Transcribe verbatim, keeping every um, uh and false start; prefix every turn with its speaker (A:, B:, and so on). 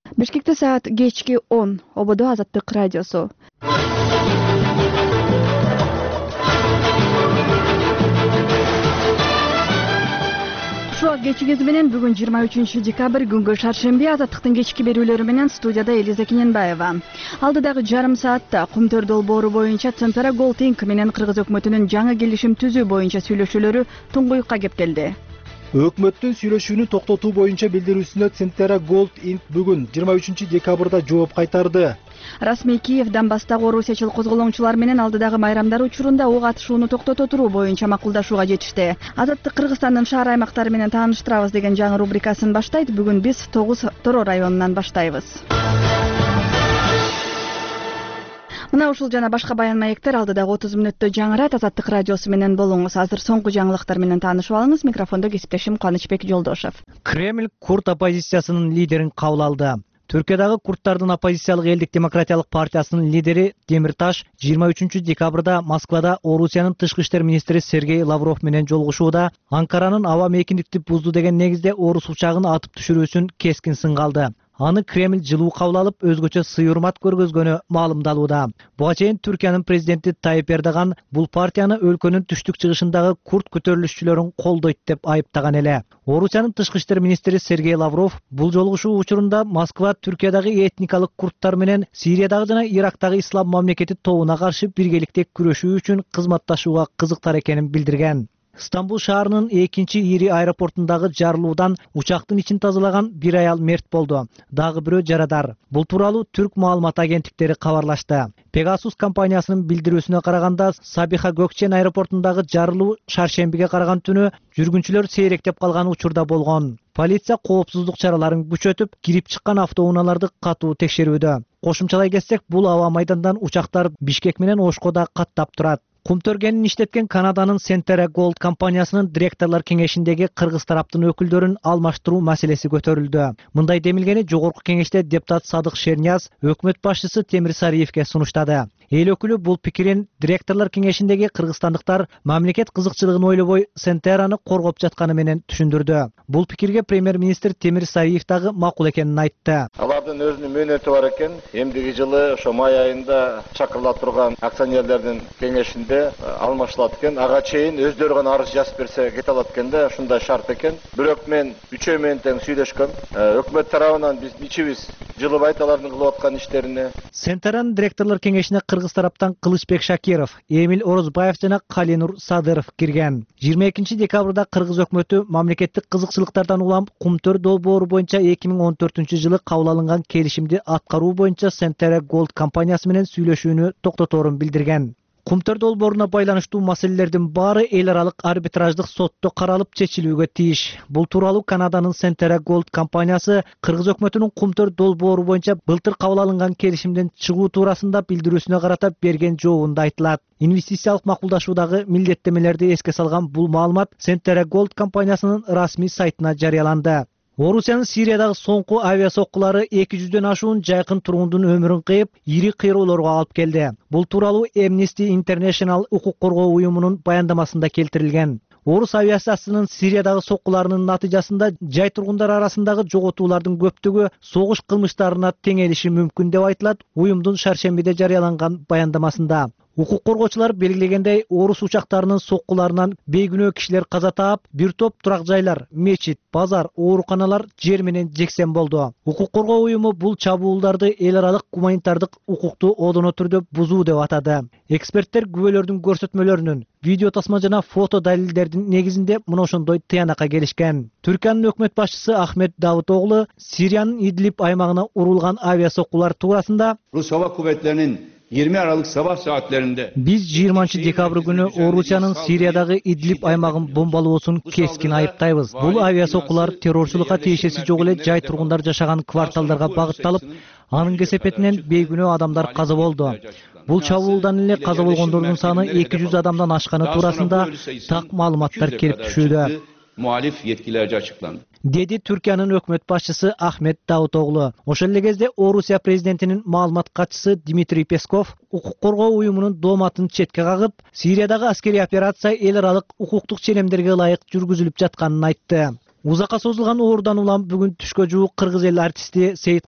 A: Бишкекте саат кечки он. Ободо Азаттык радиосу. Ушул кечигиз менен бүгүн жыйырма үчүнчү декабрь күнгө шаршемби Азаттыктын кечки берүүлөрү менен студияда Элиза Кененбаева. Алдыдагы жарым саатта Кумтөр долбоору боюнча Центера Голд Инк менен Кыргыз өкмөтүнүн жаңы келишим түзүү боюнча сүйлөшүүлөрү туңгуюкка кеп келди.
B: Өкмөттүн сүйлөшүүнү токтотуу боюнча билдирүүсүнө Центера Голд Инк бүгүн жыйырма үчүнчү декабрда жооп кайтарды.
A: Расмий Киев Донбасстагы орусиячыл козголоңчулар менен алдыдагы майрамдар учурунда ок атышууну токтото туруу боюнча макулдашууга жетишти. Азаттык Кыргызстандын шаар аймактары менен тааныштырабыз деген жаңы рубрикасын баштайт. Бүгүн биз тогуз Торо районунан баштайбыз. Мына ушул жана башка баян маектер алдыдагы отуз мүнөттө жаңырат. Азаттык радиосу менен болуңуз. Азыр соңку жаңылыктар менен таанышып алыңыз. Микрофондо кесиптешим Канычбек Жолдошев.
C: Кремль курд оппозициясынын лидерин кабыл алды. Түркиядагы курдтардын оппозициялык элдик демократиялык партиясынын лидери Демирташ жыйырма үчүнчү декабрда Москвада Орусиянын тышкы иштер министри Сергей Лавров менен жолугушууда Анкаранын аба мейкиндикти бузду деген негизде орус учагын атып түшүрүүсүн кескин сынга алды. Аны Кремль жылуу кабыл алып, өзгөчө сый урмат көргөзгөнү маалымдалууда. Буга чейин Түркиянын президенти Тайып Эрдоган бул партияны өлкөнүн түштүк чыгышындагы курд көтөрүлүшчүлөрүн колдойт деп айыптаган эле. Орусиянын тышкы иштер министри Сергей Лавров бул жолугушуу учурунда Москва Түркиядагы этникалык курдтар менен Сириядагы жана Ирактагы ислам мамлекети тобуна каршы биргеликте күрөшүү үчүн кызматташууга кызыктар экенин билдирген. Стамбул шаарынын экинчи ири аэропортундагы жарылуудан учактын ичин тазалаган бир аял мерт болду. Дагы бирөө жарадар. Бул тууралуу түрк маалымат агенттиктери кабарлашты. Pegasus компаниясынын билдирүүсүнө караганда, Сабиха Gökçen аэропортундагы жарылуу шаршембиге караган түнү жүргүнчүлөр сейректеп калган учурда болгон. Полиция коопсуздук чараларын күчөтүп, кирип чыккан автоунааларды катуу текшерүүдө. Кошумчалай кетсек, бул аба майдандан учактар Бишкек менен Ошкода каттап турат. Кумтөргенин иштеткен Канаданын Центера Голд компаниясынын директорлор кеңешиндеги кыргыз тараптын өкүлдөрүн алмаштыруу маселеси көтөрүлдү. Мындай демилгени жогорку кеңеште депутат Садык Шернияз өкмөт башчысы Темир Сариевке сунуштады. Эл өкүлү бул пикирин директорлор кеңешиндеги кыргызстандыктар мамлекет кызыкчылыгын ойлобой Центераны коргоп жатканы менен түшүндүрдү. Бул пикирге премьер-министр Темир Сариев дагы макул экенин айтты.
D: Алардын өзүнүн мөөнөтү бар экен. Эмдиги жылы ошо май айында чакырыла турган акционерлердин кеңешинде алмашылат экен. Ага чейин өздөрү гана арыз жазып берсе кете алат экен да, ушундай шарт экен. Бирок мен үчөө менен тең сүйлөшкөм. Өкмөт тарабынан биз ичибиз жылыбайт алардын кылып аткан иштерине.
C: Центеранын директорлор кеңешине кыргыз тараптан Кылычбек Шакиров, Эмил Орозбаев жана Калинур Садыров кирген. жыйырма экинчи декабрда кыргыз өкмөтү мамлекеттик кызыкчылыктардан улам Кумтөр долбоору боюнча эки миң он төртүнчү жылы кабыл алынган келишимди аткаруу боюнча Центера Голд компаниясы менен сүйлөшүүнү токтоторун билдирген. Кумтөр долбооруна байланыштуу маселелердин баары эл аралык арбитраждык сотто каралып чечилүүгө тийиш. Бул тууралуу Канаданын Центера Голд компаниясы кыргыз өкмөтүнүн Кумтөр долбоору боюнча былтыр кабыл алынган келишимден чыгуу туурасында билдирүүсүнө карата берген жообунда айтылат. Инвестициялык макулдашуудагы милдеттемелерди эске салган бул маалымат Центера Голд компаниясынын расмий сайтына жарыяланды. Орусиянын Сириядагы соңку авиасоккулары эки жүздөн ашуун жайкын тургундун өмүрүн кыйып, ири кыйроолорго алып келди. Бул тууралуу Amnesty International укук коргоо уюмунун баяндамасында келтирилген. Орус авиациясынын Сириядагы соккуларынын натыйжасында жай тургундар арасындагы жоготуулардын көптүгү согуш кылмыштарына теңелиши мүмкүн деп айтылат уюмдун шаршембиде жарыяланган баяндамасында. Укук коргоочулар белгилегендей, орус учактарынын соккуларынан бейгүнөө кишилер каза таап, бир топ турак жайлар, мечит, базар, ооруканалар жер менен жексен болду. Укук коргоо уюму бул чабуулдарды эл аралык гуманитардык укукту одоно түрдө бузуу деп атады. Эксперттер күбөлөрдүн көрсөтмөлөрүнүн, видео тасма жана фото далилдердин негизинде мына ошондой тыянакка келишкен. Түркиянын өкмөт башчысы Ахмет Давутоглу Сириянын Идлиб аймагына урулган авиасоккулар туурасында
E: Rus Hava Kuvvetleri'nin yirmi Aralık sabah saatlerinde
C: биз жыйырманчы декабрь күнү Орусиянын Сириядагы Идлиб аймагын бомбалоосун кескин айыптайбыз. Бул авиасоккулар террорчулукка тиешеси жок эле жай тургундар жашаган кварталдарга багытталып, анын кесепетинен бейгүнөө адамдар каза болду. Бул чабуулдан эле каза болгондордун саны эки жүз адамдан ашканы туурасында так маалыматтар келип түшүүдө.
E: muhalif yetkililerce açıklandı.
C: Dedi Türkiye'nin hükümet başçısı Ahmet Davutoğlu. Oşol эле кезде Орусия президентinin маалымат катчысы Дмитрий Песков укук коргоо уюмунун дооматын четке кагып, Сириядагы аскерий операция эл аралык укуктук ченемдерге ылайык жүргүзүлүп жатканын айтты. Узакка созулган оорудан улам бүгүн түшкө жуук кыргыз эл артисти Сейит